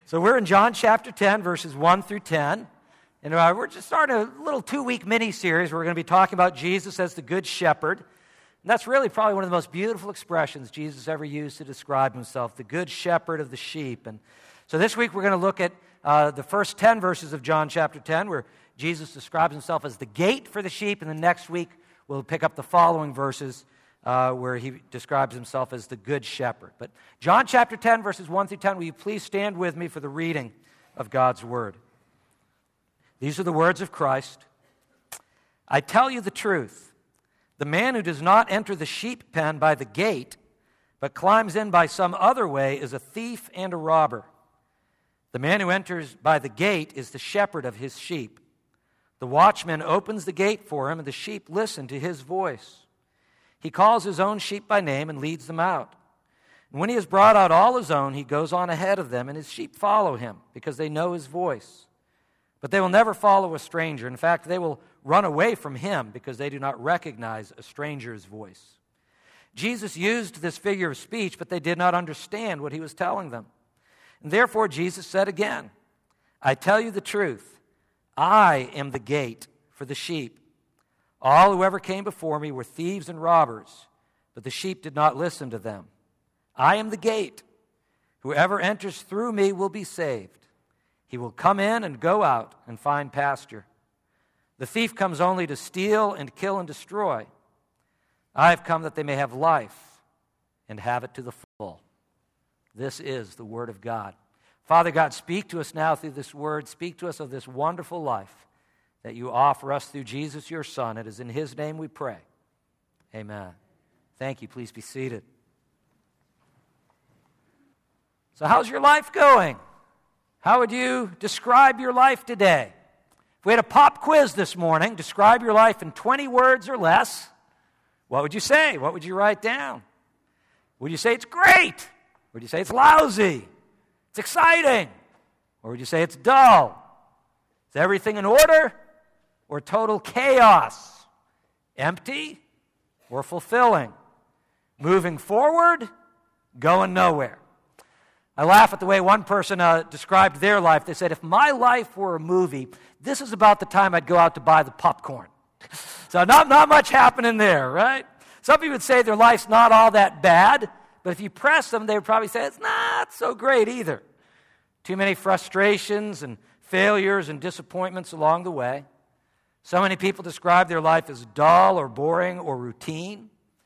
So we're in John chapter 10, verses 1 through 10. And we're just starting a little 2-week mini-series where we're going to be talking about Jesus as the Good Shepherd. And that's really probably one of the most beautiful expressions Jesus ever used to describe himself, the Good Shepherd of the sheep. And so this week we're going to look at the first 10 verses of John chapter 10 where Jesus describes himself as the gate for the sheep. And then next week we'll pick up the following verses where he describes himself as the Good Shepherd. But John chapter 10, verses 1 through 10, will you please stand with me for the reading of God's Word? These are the words of Christ. I tell you the truth. The man who does not enter the sheep pen by the gate, but climbs in by some other way, is a thief and a robber. The man who enters by the gate is the shepherd of his sheep. The watchman opens the gate for him, and the sheep listen to his voice. He calls his own sheep by name and leads them out. And when he has brought out all his own, he goes on ahead of them, and his sheep follow him because they know his voice. But they will never follow a stranger. In fact, they will run away from him because they do not recognize a stranger's voice. Jesus used this figure of speech, but they did not understand what he was telling them. And therefore, Jesus said again, I tell you the truth. I am the gate for the sheep. All who ever came before me were thieves and robbers, but the sheep did not listen to them. I am the gate. Whoever enters through me will be saved. He will come in and go out and find pasture. The thief comes only to steal and kill and destroy. I have come that they may have life and have it to the full. This is the Word of God. Father God, speak to us now through this Word. Speak to us of this wonderful life that you offer us through Jesus, your Son. It is in his name we pray. Amen. Thank you. Please be seated. So how's your life going? How would you describe your life today? If we had a pop quiz this morning, describe your life in 20 words or less, what would you say? What would you write down? Would you say it's great? Would you say it's lousy? It's exciting? Or would you say it's dull? Is everything in order? Or total chaos? Empty or fulfilling? Moving forward? Going nowhere? I laugh at the way one person described their life. They said, if my life were a movie, this is about the time I'd go out to buy the popcorn. So not much happening there, right? Some people would say their life's not all that bad, but if you press them, they would probably say it's not so great either. Too many frustrations and failures and disappointments along the way. So many people describe their life as dull or boring or routine.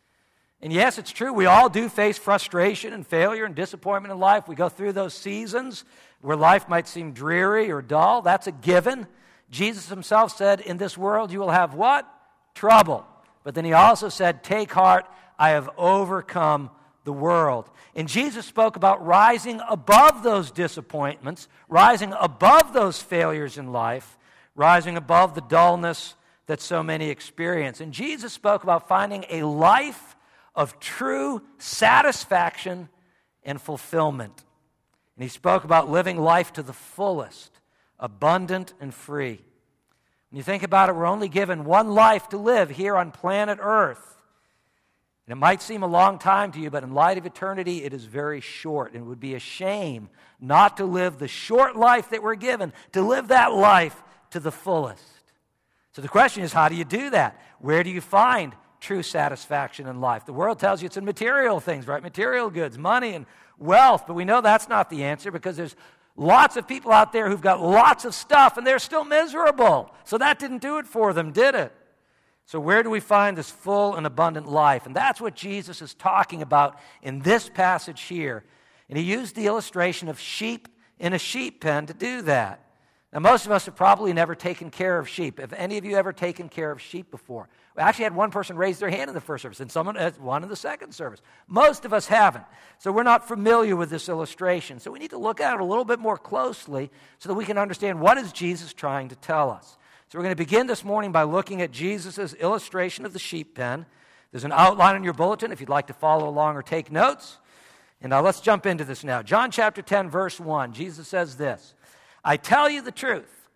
And yes, it's true, we all do face frustration and failure and disappointment in life. We go through those seasons where life might seem dreary or dull. That's a given. Jesus himself said, in this world you will have what? Trouble. But then he also said, take heart, I have overcome the world. And Jesus spoke about rising above those disappointments, rising above those failures in life, rising above the dullness that so many experience. And Jesus spoke about finding a life of true satisfaction and fulfillment. And he spoke about living life to the fullest, abundant and free. When you think about it, we're only given one life to live here on planet Earth. And it might seem a long time to you, but in light of eternity, it is very short. And it would be a shame not to live the short life that we're given, to live that life to the fullest. So the question is, how do you do that? Where do you find true satisfaction in life? The world tells you it's in material things, right? Material goods, money and wealth. But we know that's not the answer because there's lots of people out there who've got lots of stuff and they're still miserable. So that didn't do it for them, did it? So where do we find this full and abundant life? And that's what Jesus is talking about in this passage here. And he used the illustration of sheep in a sheep pen to do that. Now, most of us have probably never taken care of sheep. Have any of you ever taken care of sheep before? We actually had one person raise their hand in the first service, and someone has one in the second service. Most of us haven't. So we're not familiar with this illustration. So we need to look at it a little bit more closely so that we can understand what is Jesus trying to tell us. So we're going to begin this morning by looking at Jesus' illustration of the sheep pen. There's an outline in your bulletin if you'd like to follow along or take notes. And now let's jump into this now. John chapter 10, verse 1, Jesus says this, I tell you the truth.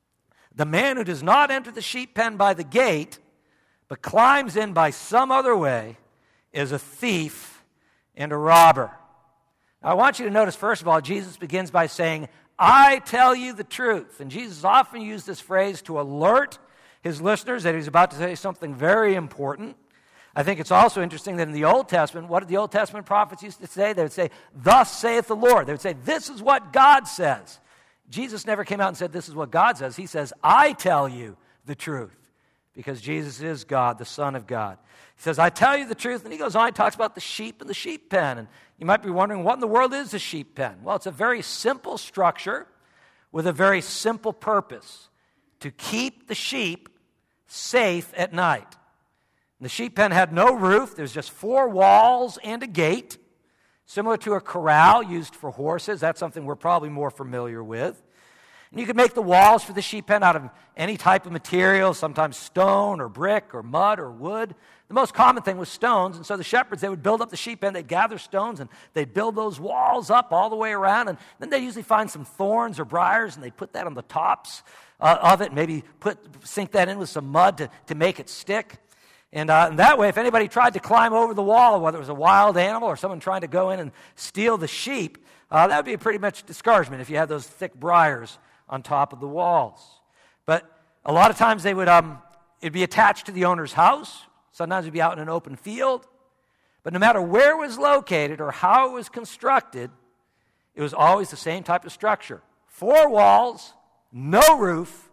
The man who does not enter the sheep pen by the gate, but climbs in by some other way, is a thief and a robber. Now, I want you to notice, first of all, Jesus begins by saying, I tell you the truth. And Jesus often used this phrase to alert his listeners that he's about to say something very important. I think it's also interesting that in the Old Testament, what did the Old Testament prophets used to say? They would say, thus saith the Lord. They would say, this is what God says. Jesus never came out and said, this is what God says. He says, I tell you the truth, because Jesus is God, the Son of God. He says, I tell you the truth, and he goes on, he talks about the sheep and the sheep pen. And you might be wondering, what in the world is a sheep pen? Well, it's a very simple structure with a very simple purpose: to keep the sheep safe at night. The sheep pen had no roof. There's just 4 walls and a gate, similar to a corral used for horses. That's something we're probably more familiar with. And you could make the walls for the sheep pen out of any type of material, sometimes stone or brick or mud or wood. The most common thing was stones, and so the shepherds, they would build up the sheep pen. They'd gather stones, and they'd build those walls up all the way around, and then they'd usually find some thorns or briars, and they'd put that on the tops of it, maybe sink that in with some mud to make it stick. And that way, if anybody tried to climb over the wall, whether it was a wild animal or someone trying to go in and steal the sheep, that would be pretty much discouragement if you had those thick briars on top of the walls. But a lot of times it'd be attached to the owner's house. Sometimes it'd be out in an open field. But no matter where it was located or how it was constructed, it was always the same type of structure. 4 walls, no roof,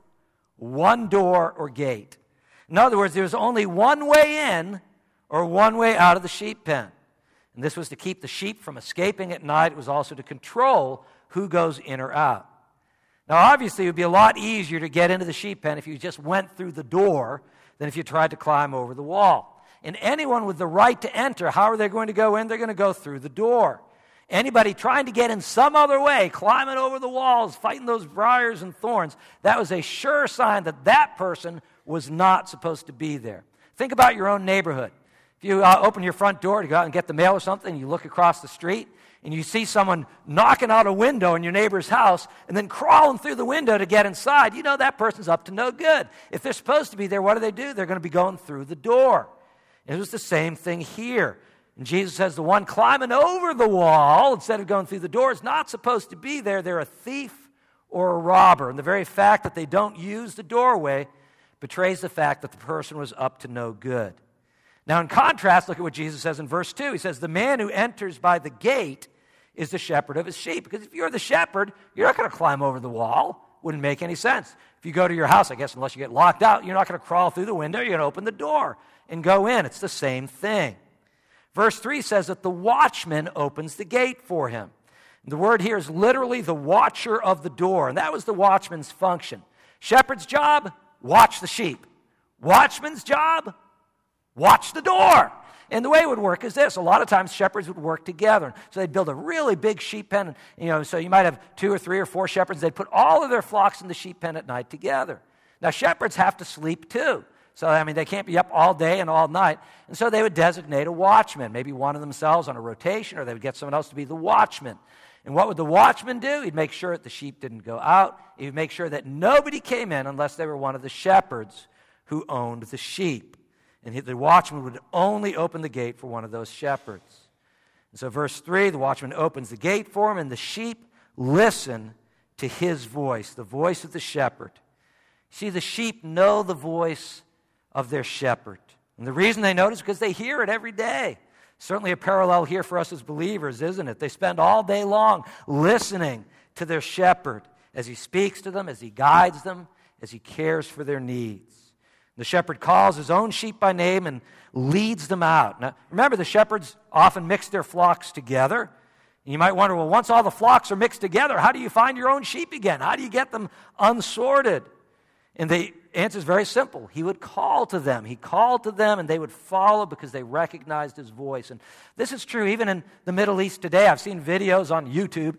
1 door or gate. In other words, there was only one way in or one way out of the sheep pen. And this was to keep the sheep from escaping at night. It was also to control who goes in or out. Now, obviously, it would be a lot easier to get into the sheep pen if you just went through the door than if you tried to climb over the wall. And anyone with the right to enter, how are they going to go in? They're going to go through the door. Anybody trying to get in some other way, climbing over the walls, fighting those briars and thorns, that was a sure sign that that person was not supposed to be there. Think about your own neighborhood. If you open your front door to go out and get the mail or something, you look across the street, and you see someone knocking out a window in your neighbor's house and then crawling through the window to get inside, you know that person's up to no good. If they're supposed to be there, what do? They're going to be going through the door. It was the same thing here. And Jesus says the one climbing over the wall instead of going through the door is not supposed to be there. They're a thief or a robber. And the very fact that they don't use the doorway betrays the fact that the person was up to no good. Now, in contrast, look at what Jesus says in verse 2. He says, the man who enters by the gate is the shepherd of his sheep. Because if you're the shepherd, you're not going to climb over the wall. Wouldn't make any sense. If you go to your house, I guess, unless you get locked out, you're not going to crawl through the window. You're going to open the door and go in. It's the same thing. Verse 3 says that the watchman opens the gate for him. And the word here is literally the watcher of the door. And that was the watchman's function. Shepherd's job, watch the sheep. Watchman's job, watch the door. And the way it would work is this. A lot of times shepherds would work together. So they'd build a really big sheep pen. So you might have 2 or 3 or 4 shepherds. They'd put all of their flocks in the sheep pen at night together. Now shepherds have to sleep too. So, they can't be up all day and all night. And so they would designate a watchman, maybe one of themselves on a rotation, or they would get someone else to be the watchman. And what would the watchman do? He'd make sure that the sheep didn't go out. He would make sure that nobody came in unless they were one of the shepherds who owned the sheep. And the watchman would only open the gate for one of those shepherds. And so verse 3, the watchman opens the gate for him, and the sheep listen to his voice, the voice of the shepherd. See, the sheep know the voice of their shepherd. And the reason they know it is because they hear it every day. Certainly a parallel here for us as believers, isn't it? They spend all day long listening to their shepherd as he speaks to them, as he guides them, as he cares for their needs. The shepherd calls his own sheep by name and leads them out. Now, remember, the shepherds often mix their flocks together. And you might wonder, well, once all the flocks are mixed together, how do you find your own sheep again? How do you get them unsorted? And the answer is very simple. He would call to them. He called to them, and they would follow because they recognized his voice. And this is true even in the Middle East today. I've seen videos on YouTube,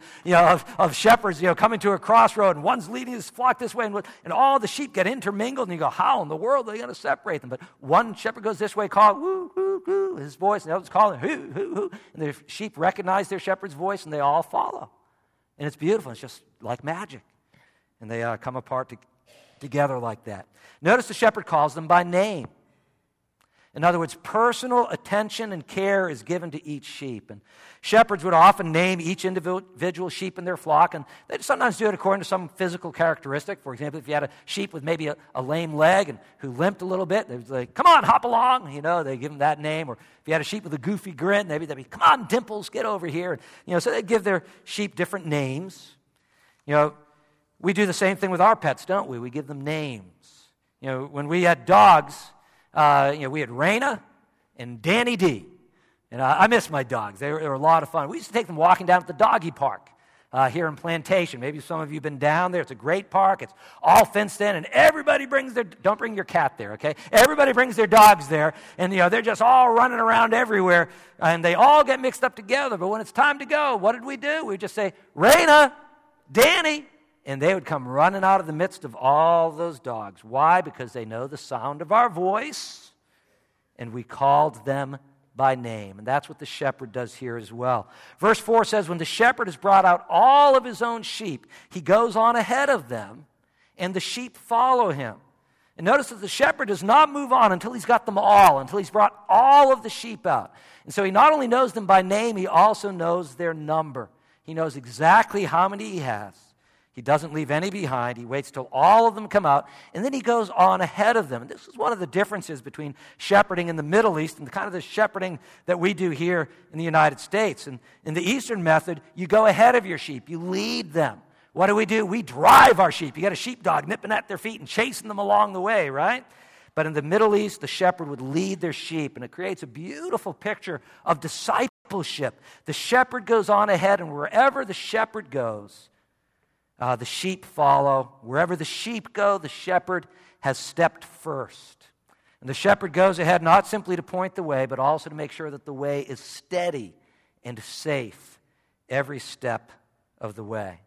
of shepherds, coming to a crossroad, and one's leading his flock this way, and all the sheep get intermingled, and you go, how in the world are they going to separate them? But one shepherd goes this way, calling, woo, woo, woo, his voice, and the other's calling, hoo, hoo, hoo. And the sheep recognize their shepherd's voice, and they all follow. And it's beautiful. It's just like magic. And they come apart together like that. Notice the shepherd calls them by name. In other words, personal attention and care is given to each sheep. And shepherds would often name each individual sheep in their flock, and they'd sometimes do it according to some physical characteristic. For example, if you had a sheep with maybe a lame leg and who limped a little bit, they'd say, "Come on, hop along." They give them that name. Or if you had a sheep with a goofy grin, maybe they'd be, "Come on, Dimples, get over here." And, so they'd give their sheep different names. We do the same thing with our pets, don't we? We give them names. When we had dogs, we had Raina and Danny D. And I miss my dogs. They were a lot of fun. We used to take them walking down at the doggy park here in Plantation. Maybe some of you have been down there. It's a great park. It's all fenced in, and everybody brings don't bring your cat there, okay? Everybody brings their dogs there, and, they're just all running around everywhere, and they all get mixed up together. But when it's time to go, what did we do? We just say, "Raina, Danny," and they would come running out of the midst of all those dogs. Why? Because they know the sound of our voice, and we called them by name. And that's what the shepherd does here as well. Verse 4 says, when the shepherd has brought out all of his own sheep, he goes on ahead of them, and the sheep follow him. And notice that the shepherd does not move on until he's got them all, until he's brought all of the sheep out. And so he not only knows them by name, he also knows their number. He knows exactly how many he has. He doesn't leave any behind. He waits till all of them come out, and then he goes on ahead of them. And this is one of the differences between shepherding in the Middle East and the kind of the shepherding that we do here in the United States. And in the Eastern method, you go ahead of your sheep. You lead them. What do? We drive our sheep. You got a sheepdog nipping at their feet and chasing them along the way, right? But in the Middle East, the shepherd would lead their sheep, and it creates a beautiful picture of discipleship. The shepherd goes on ahead, and wherever the shepherd goes, the sheep follow. Wherever the sheep go, the shepherd has stepped first. And the shepherd goes ahead not simply to point the way, but also to make sure that the way is steady and safe every step of the way.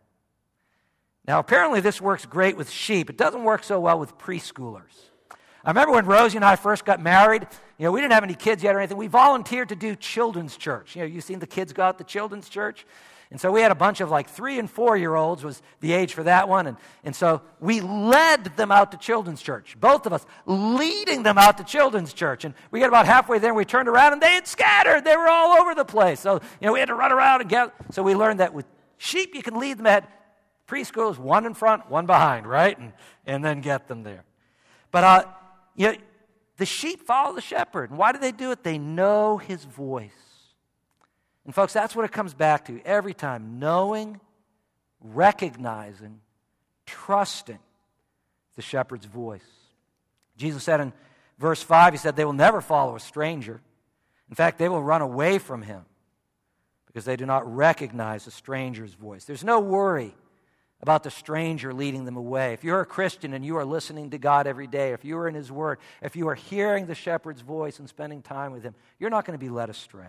Now, apparently this works great with sheep. It doesn't work so well with preschoolers. I remember when Rosie and I first got married, we didn't have any kids yet or anything. We volunteered to do children's church. You've seen the kids go out to children's church. And so we had a bunch of 3 and 4-year-olds was the age for that one. And so we led them out to children's church, both of us, leading them out to children's church. And we got about halfway there, and we turned around, and they had scattered. They were all over the place. So, we had to run around and gather. So we learned that with sheep, you can lead them ahead. Preschool is one in front, one behind, right? And then get them there. But, the sheep follow the shepherd. And why do they do it? They know his voice. And folks, that's what it comes back to every time. Knowing, recognizing, trusting the shepherd's voice. Jesus said in verse 5, he said, they will never follow a stranger. In fact, they will run away from him because they do not recognize a stranger's voice. There's no worry about the stranger leading them away. If you're a Christian and you are listening to God every day, if you are in his word, if you are hearing the shepherd's voice and spending time with him, you're not going to be led astray.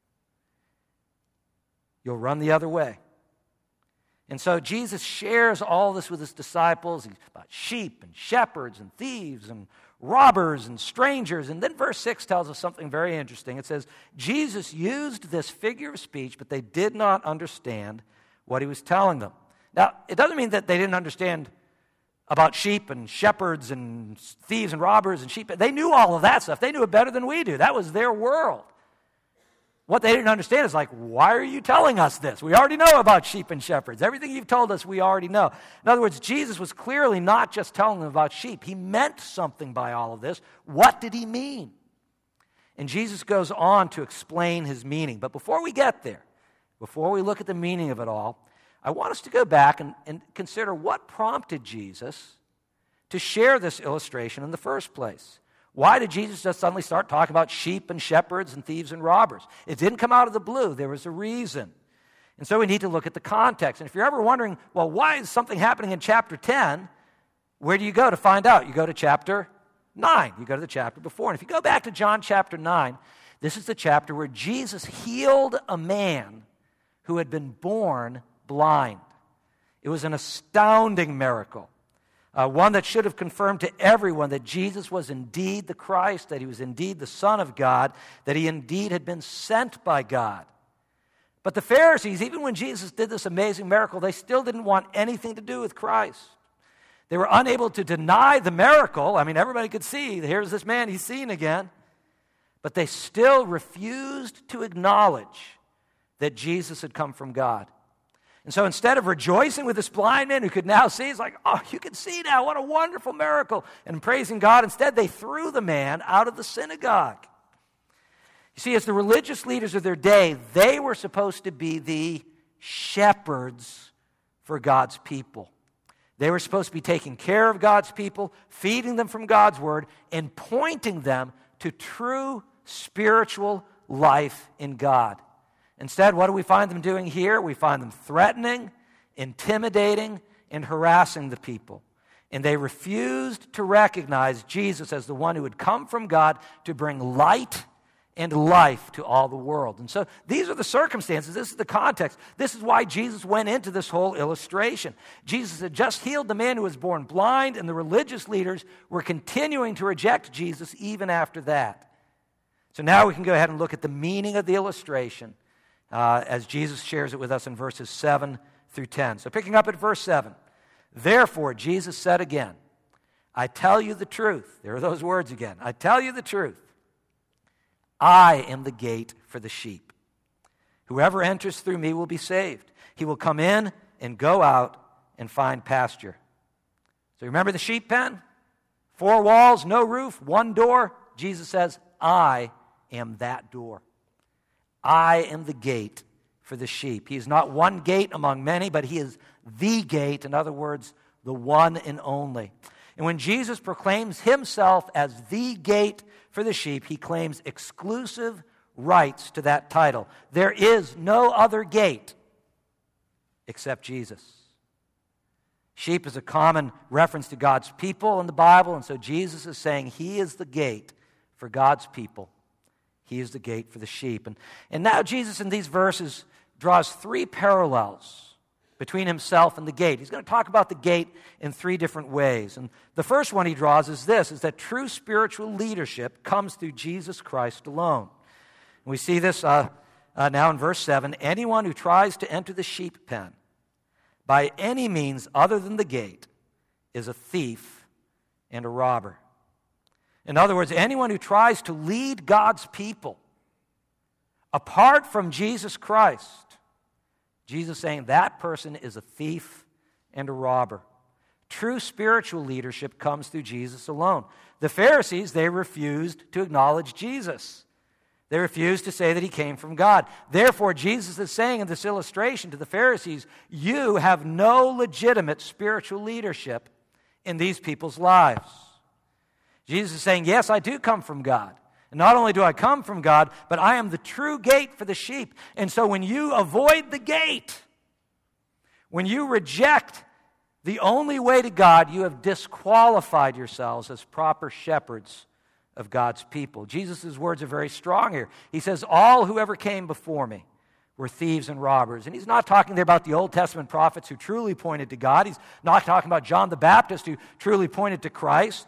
You'll run the other way. And so Jesus shares all this with his disciples. He's about sheep and shepherds and thieves and robbers and strangers. And then verse 6 tells us something very interesting. It says, Jesus used this figure of speech, but they did not understand what he was telling them. Now, it doesn't mean that they didn't understand about sheep and shepherds and thieves and robbers and sheep. They knew all of that stuff. They knew it better than we do. That was their world. What they didn't understand is why are you telling us this? We already know about sheep and shepherds. Everything you've told us, we already know. In other words, Jesus was clearly not just telling them about sheep. He meant something by all of this. What did he mean? And Jesus goes on to explain his meaning. But before we get there, before we look at the meaning of it all, I want us to go back and consider what prompted Jesus to share this illustration in the first place. Why did Jesus just suddenly start talking about sheep and shepherds and thieves and robbers? It didn't come out of the blue. There was a reason. And so we need to look at the context. And if you're ever wondering, well, why is something happening in chapter 10? Where do you go to find out? You go to chapter 9. You go to the chapter before. And if you go back to John chapter 9, this is the chapter where Jesus healed a man who had been born blind. It was an astounding miracle. One that should have confirmed to everyone that Jesus was indeed the Christ, that he was indeed the Son of God, that he indeed had been sent by God. But the Pharisees, even when Jesus did this amazing miracle, they still didn't want anything to do with Christ. They were unable to deny the miracle. I mean, everybody could see, here's this man, he's seen again. But they still refused to acknowledge that Jesus had come from God. And so instead of rejoicing with this blind man who could now see, he's like, oh, you can see now, what a wonderful miracle, and praising God, instead they threw the man out of the synagogue. You see, as the religious leaders of their day, they were supposed to be the shepherds for God's people. They were supposed to be taking care of God's people, feeding them from God's word, and pointing them to true spiritual life in God. Instead, what do we find them doing here? We find them threatening, intimidating, and harassing the people. And they refused to recognize Jesus as the one who had come from God to bring light and life to all the world. And so these are the circumstances. This is the context. This is why Jesus went into this whole illustration. Jesus had just healed the man who was born blind, and the religious leaders were continuing to reject Jesus even after that. So now we can go ahead and look at the meaning of the illustration as Jesus shares it with us in verses 7 through 10. So picking up at verse 7, therefore Jesus said again, I tell you the truth. There are those words again. I tell you the truth. I am the gate for the sheep. Whoever enters through me will be saved. He will come in and go out and find pasture. So remember the sheep pen? 4 walls, no roof, 1 door. Jesus says, I am that door. I am the gate for the sheep. He is not one gate among many, but he is the gate. In other words, the one and only. And when Jesus proclaims himself as the gate for the sheep, he claims exclusive rights to that title. There is no other gate except Jesus. Sheep is a common reference to God's people in the Bible, and so Jesus is saying he is the gate for God's people. He is the gate for the sheep. And now Jesus in these verses draws 3 parallels between himself and the gate. He's going to talk about the gate in 3 different ways. And the first one he draws is this, is that true spiritual leadership comes through Jesus Christ alone. And we see this now in verse 7. Anyone who tries to enter the sheep pen by any means other than the gate is a thief and a robber. In other words, anyone who tries to lead God's people apart from Jesus Christ, Jesus saying that person is a thief and a robber. True spiritual leadership comes through Jesus alone. The Pharisees, they refused to acknowledge Jesus. They refused to say that he came from God. Therefore, Jesus is saying in this illustration to the Pharisees, you have no legitimate spiritual leadership in these people's lives. Jesus is saying, yes, I do come from God. And not only do I come from God, but I am the true gate for the sheep. And so when you avoid the gate, when you reject the only way to God, you have disqualified yourselves as proper shepherds of God's people. Jesus' words are very strong here. He says, all who ever came before me were thieves and robbers. And he's not talking there about the Old Testament prophets who truly pointed to God. He's not talking about John the Baptist who truly pointed to Christ.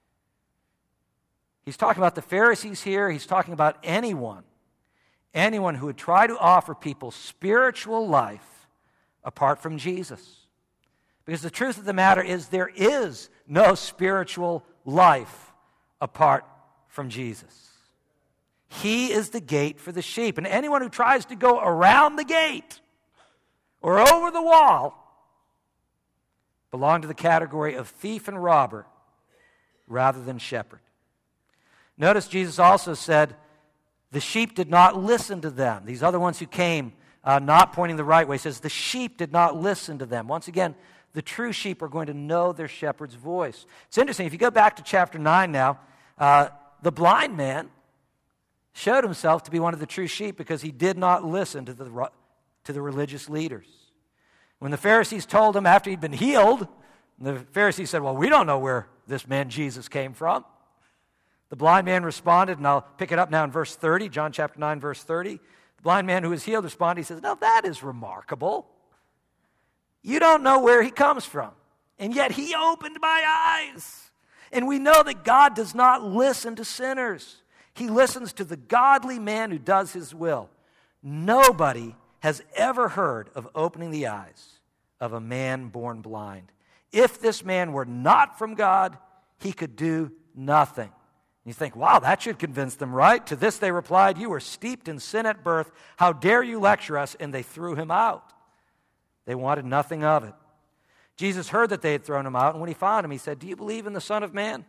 He's talking about the Pharisees here. He's talking about anyone who would try to offer people spiritual life apart from Jesus. Because the truth of the matter is there is no spiritual life apart from Jesus. He is the gate for the sheep. And anyone who tries to go around the gate or over the wall belong to the category of thief and robber rather than shepherd. Notice Jesus also said, the sheep did not listen to them. These other ones who came not pointing the right way, he says, the sheep did not listen to them. Once again, the true sheep are going to know their shepherd's voice. It's interesting, if you go back to chapter 9 now, the blind man showed himself to be one of the true sheep because he did not listen to the religious leaders. When the Pharisees told him after he'd been healed, the Pharisees said, well, we don't know where this man Jesus came from. The blind man responded, and I'll pick it up now in verse 30, John chapter 9, verse 30. The blind man who was healed responded, he says, now that is remarkable. You don't know where he comes from, and yet he opened my eyes. And we know that God does not listen to sinners. He listens to the godly man who does his will. Nobody has ever heard of opening the eyes of a man born blind. If this man were not from God, he could do nothing. You think, wow, that should convince them, right? To this they replied, you were steeped in sin at birth. How dare you lecture us? And they threw him out. They wanted nothing of it. Jesus heard that they had thrown him out, and when he found him, he said, do you believe in the Son of Man?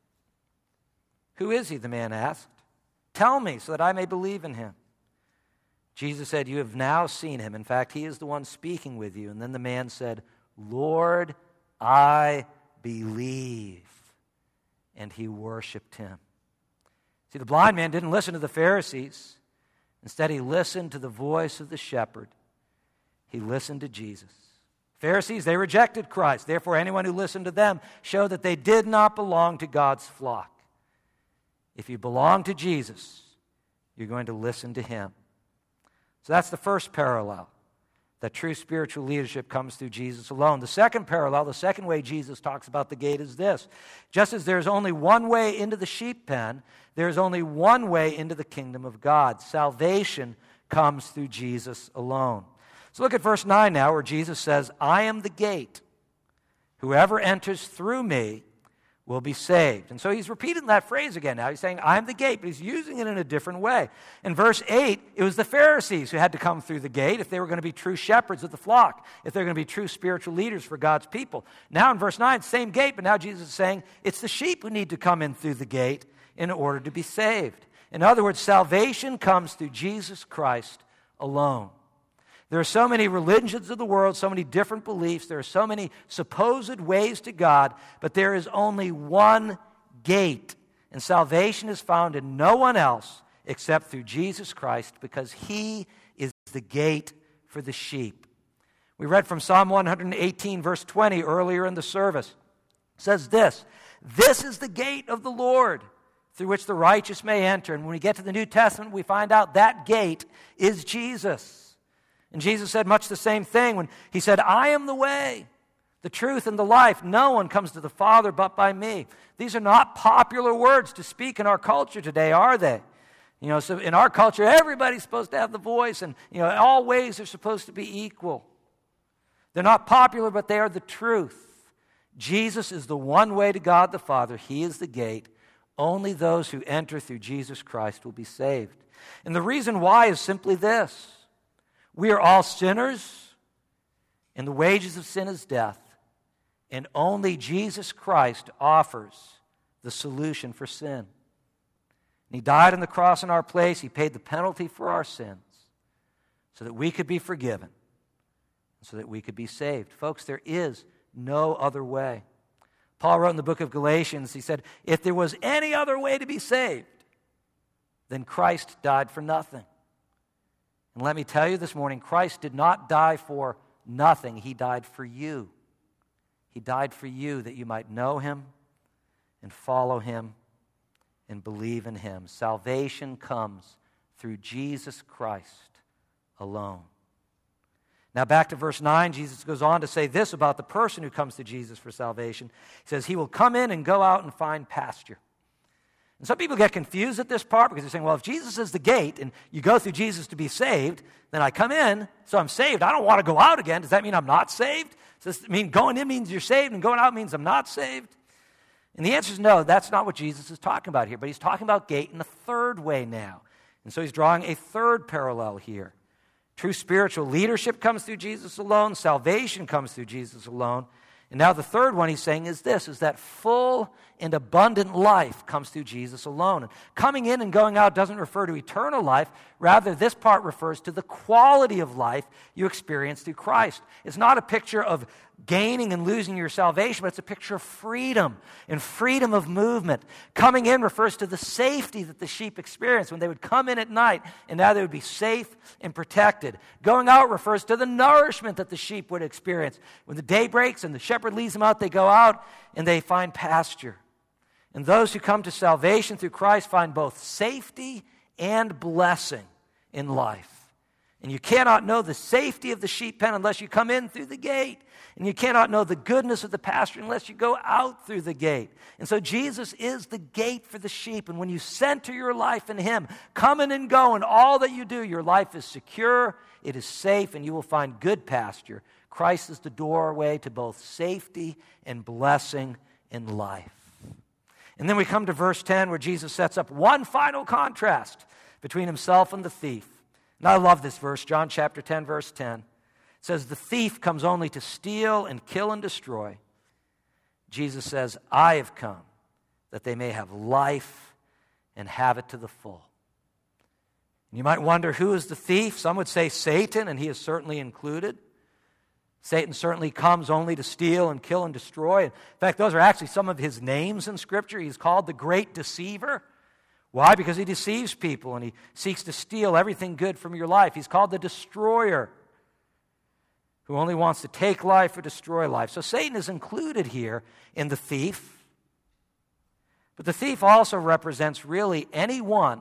Who is he, the man asked. Tell me so that I may believe in him. Jesus said, you have now seen him. In fact, he is the one speaking with you. And then the man said, Lord, I believe. And he worshiped him. See, the blind man didn't listen to the Pharisees. Instead, he listened to the voice of the shepherd. He listened to Jesus. Pharisees, they rejected Christ. Therefore, anyone who listened to them showed that they did not belong to God's flock. If you belong to Jesus, you're going to listen to him. So that's the first parallel, that true spiritual leadership comes through Jesus alone. The second parallel, the second way Jesus talks about the gate is this. Just as there's only one way into the sheep pen, there's only one way into the kingdom of God. Salvation comes through Jesus alone. So look at verse 9 now, where Jesus says, I am the gate. Whoever enters through me will be saved. And so he's repeating that phrase again now. He's saying, I'm the gate, but he's using it in a different way. In verse 8, it was the Pharisees who had to come through the gate if they were going to be true shepherds of the flock, if they're going to be true spiritual leaders for God's people. Now in verse 9, same gate, but now Jesus is saying it's the sheep who need to come in through the gate in order to be saved. In other words, salvation comes through Jesus Christ alone. There are so many religions of the world, so many different beliefs. There are so many supposed ways to God, but there is only one gate. And salvation is found in no one else except through Jesus Christ, because he is the gate for the sheep. We read from Psalm 118, verse 20, earlier in the service. It says this is the gate of the Lord, through which the righteous may enter. And when we get to the New Testament, we find out that gate is Jesus. And Jesus said much the same thing when he said, I am the way, the truth, and the life. No one comes to the Father but by me. These are not popular words to speak in our culture today, are they? You know, so in our culture, everybody's supposed to have the voice, and in all ways they're supposed to be equal. They're not popular, but they are the truth. Jesus is the one way to God the Father. He is the gate. Only those who enter through Jesus Christ will be saved. And the reason why is simply this. We are all sinners, and the wages of sin is death, and only Jesus Christ offers the solution for sin. And he died on the cross in our place. He paid the penalty for our sins so that we could be forgiven, so that we could be saved. Folks, there is no other way. Paul wrote in the book of Galatians, he said, if there was any other way to be saved, then Christ died for nothing. And let me tell you this morning, Christ did not die for nothing. He died for you. He died for you that you might know him and follow him and believe in him. Salvation comes through Jesus Christ alone. Now back to verse 9, Jesus goes on to say this about the person who comes to Jesus for salvation. He says, he will come in and go out and find pasture. And some people get confused at this part because they're saying, well, if Jesus is the gate and you go through Jesus to be saved, then I come in, so I'm saved. I don't want to go out again. Does that mean I'm not saved? Does this mean going in means you're saved and going out means I'm not saved? And the answer is no, that's not what Jesus is talking about here. But he's talking about gate in a third way now. And so he's drawing a third parallel here. True spiritual leadership comes through Jesus alone. Salvation comes through Jesus alone. And now the third one he's saying is this, is that full and abundant life comes through Jesus alone. And coming in and going out doesn't refer to eternal life. Rather, this part refers to the quality of life you experience through Christ. It's not a picture of gaining and losing your salvation, but it's a picture of freedom and freedom of movement. Coming in refers to the safety that the sheep experience when they would come in at night, and now they would be safe and protected. Going out refers to the nourishment that the sheep would experience. When the day breaks and the shepherd leads them out, they go out and they find pasture. And those who come to salvation through Christ find both safety and blessing in life. And you cannot know the safety of the sheep pen unless you come in through the gate. And you cannot know the goodness of the pasture unless you go out through the gate. And so Jesus is the gate for the sheep. And when you center your life in him, coming and going, all that you do, your life is secure, it is safe, and you will find good pasture. Christ is the doorway to both safety and blessing in life. And then we come to verse 10 where Jesus sets up one final contrast between himself and the thief. And I love this verse, John chapter 10, verse 10. It says, the thief comes only to steal and kill and destroy. Jesus says, I have come that they may have life and have it to the full. And you might wonder, who is the thief? Some would say Satan, and he is certainly included. Satan certainly comes only to steal and kill and destroy. In fact, those are actually some of his names in Scripture. He's called the great deceiver. Why? Because he deceives people and he seeks to steal everything good from your life. He's called the destroyer, who only wants to take life or destroy life. So Satan is included here in the thief. But the thief also represents really anyone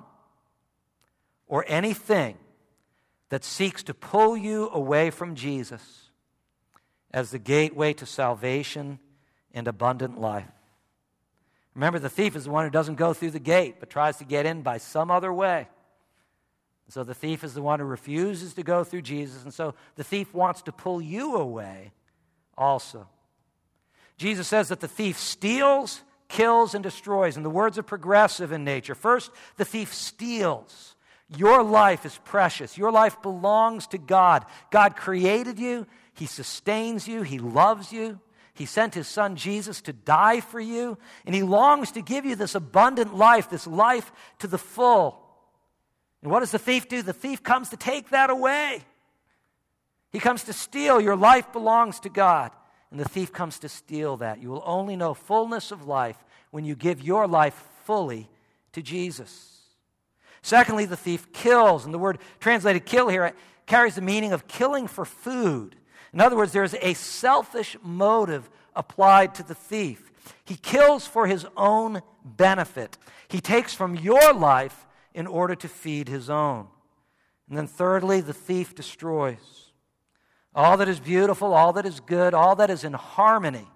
or anything that seeks to pull you away from Jesus as the gateway to salvation and abundant life. Remember, the thief is the one who doesn't go through the gate, but tries to get in by some other way. So the thief is the one who refuses to go through Jesus, and so the thief wants to pull you away also. Jesus says that the thief steals, kills, and destroys, and the words are progressive in nature. First, the thief steals. Your life is precious. Your life belongs to God. God created you. He sustains you. He loves you. He sent his son Jesus to die for you, and he longs to give you this abundant life, this life to the full. And what does the thief do? The thief comes to take that away. He comes to steal. Your life belongs to God, and the thief comes to steal that. You will only know fullness of life when you give your life fully to Jesus. Secondly, the thief kills, and the word translated kill here carries the meaning of killing for food. In other words, there's a selfish motive applied to the thief. He kills for his own benefit. He takes from your life in order to feed his own. And then thirdly, the thief destroys. All that is beautiful, all that is good, all that is in harmony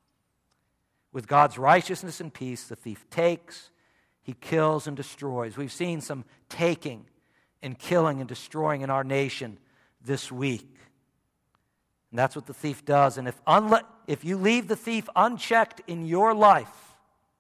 with God's righteousness and peace, the thief takes, he kills and destroys. We've seen some taking and killing and destroying in our nation this week. And that's what the thief does. And if you leave the thief unchecked in your life,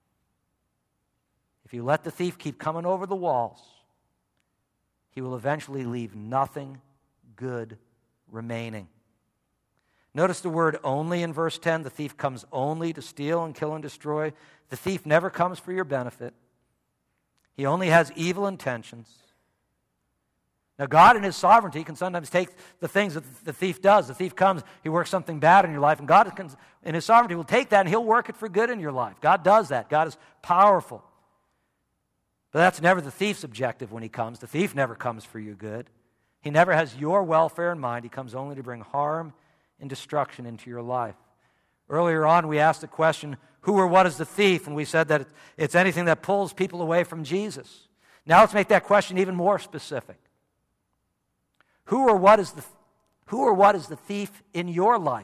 if you let the thief keep coming over the walls, he will eventually leave nothing good remaining. Notice the word only in verse 10. The thief comes only to steal and kill and destroy. The thief never comes for your benefit. He only has evil intentions. Now, God in his sovereignty can sometimes take the things that the thief does. The thief comes, he works something bad in your life, and God in his sovereignty will take that and he'll work it for good in your life. God does that. God is powerful. But that's never the thief's objective when he comes. The thief never comes for your good. He never has your welfare in mind. He comes only to bring harm and destruction into your life. Earlier on, we asked the question, who or what is the thief? And we said that it's anything that pulls people away from Jesus. Now let's make that question even more specific. Who or what is the thief in your life?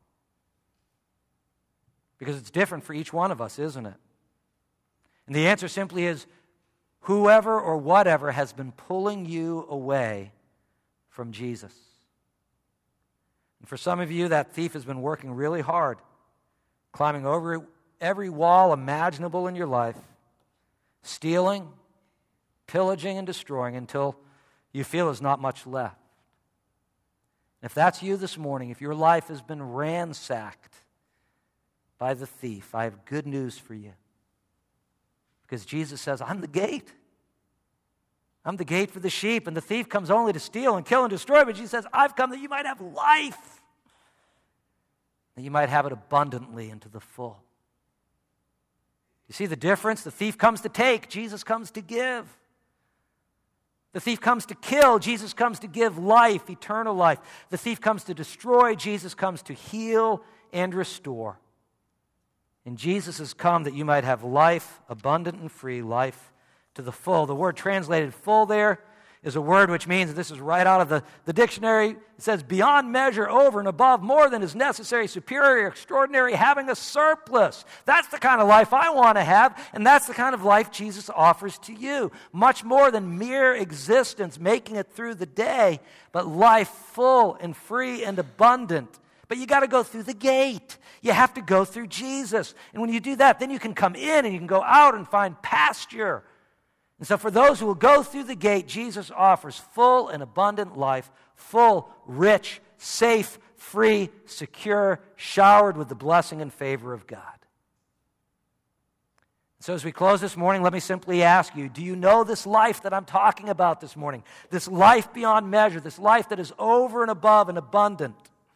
Because it's different for each one of us, isn't it? And the answer simply is whoever or whatever has been pulling you away from Jesus. And for some of you, that thief has been working really hard, climbing over every wall imaginable in your life, stealing, pillaging, and destroying until you feel there's not much left. If that's you this morning, if your life has been ransacked by the thief, I have good news for you. Because Jesus says, I'm the gate. I'm the gate for the sheep, and the thief comes only to steal and kill and destroy, but Jesus says, I've come that you might have life, that you might have it abundantly and to the full. You see the difference? The thief comes to take, Jesus comes to give. The thief comes to kill, Jesus comes to give life, eternal life. The thief comes to destroy, Jesus comes to heal and restore. And Jesus has come that you might have life, abundant and free, life to the full. The word translated full there is a word which means, this is right out of the dictionary, it says beyond measure, over and above, more than is necessary, superior, extraordinary, having a surplus. That's the kind of life I want to have, and that's the kind of life Jesus offers to you. Much more than mere existence, making it through the day, but life full and free and abundant. But you got to go through the gate. You have to go through Jesus. And when you do that, then you can come in and you can go out and find pasture. And so for those who will go through the gate, Jesus offers full and abundant life, full, rich, safe, free, secure, showered with the blessing and favor of God. So as we close this morning, let me simply ask you, do you know this life that I'm talking about this morning? This life beyond measure, this life that is over and above and abundant?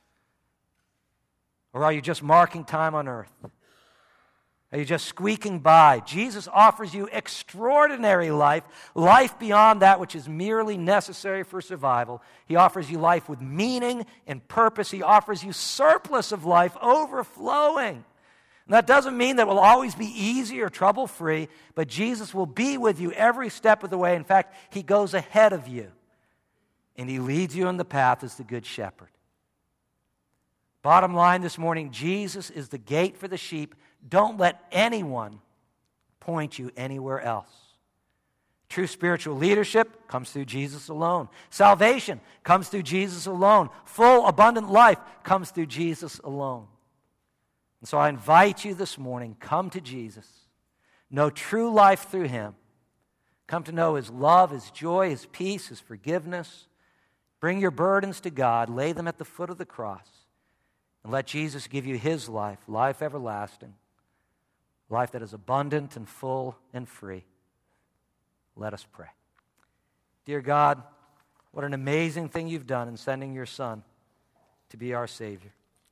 Or are you just marking time on earth? Are you just squeaking by? Jesus offers you extraordinary life, life beyond that which is merely necessary for survival. He offers you life with meaning and purpose. He offers you surplus of life, overflowing. And that doesn't mean that it will always be easy or trouble-free, but Jesus will be with you every step of the way. In fact, He goes ahead of you, and He leads you in the path as the Good Shepherd. Bottom line this morning, Jesus is the gate for the sheep. Don't let anyone point you anywhere else. True spiritual leadership comes through Jesus alone. Salvation comes through Jesus alone. Full, abundant life comes through Jesus alone. And so I invite you this morning, come to Jesus. Know true life through Him. Come to know His love, His joy, His peace, His forgiveness. Bring your burdens to God. Lay them at the foot of the cross. And let Jesus give you His life, life everlasting, life that is abundant and full and free. Let us pray. Dear God, what an amazing thing You've done in sending Your Son to be our Savior.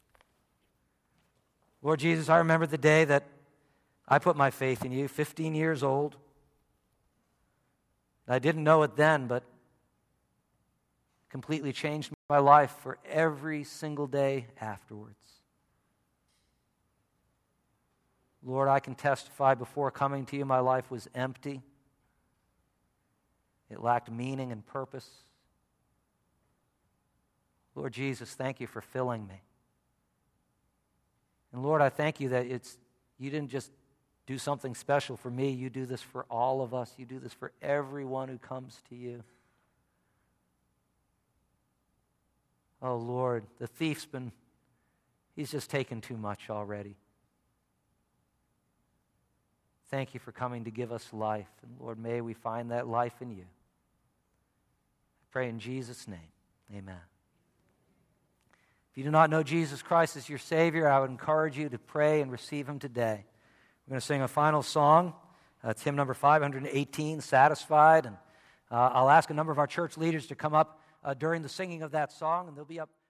Lord Jesus, I remember the day that I put my faith in You, 15 years old. I didn't know it then, but completely changed my life for every single day afterwards. Lord, I can testify before coming to You, my life was empty. It lacked meaning and purpose. Lord Jesus, thank You for filling me. And Lord, I thank You that You didn't just do something special for me. You do this for all of us. You do this for everyone who comes to You. Oh, Lord, the thief's he's just taken too much already. Thank You for coming to give us life. And Lord, may we find that life in You. I pray in Jesus' name, amen. If you do not know Jesus Christ as your Savior, I would encourage you to pray and receive Him today. We're going to sing a final song. It's hymn number 518, Satisfied. And I'll ask a number of our church leaders to come up during the singing of that song, and they'll be up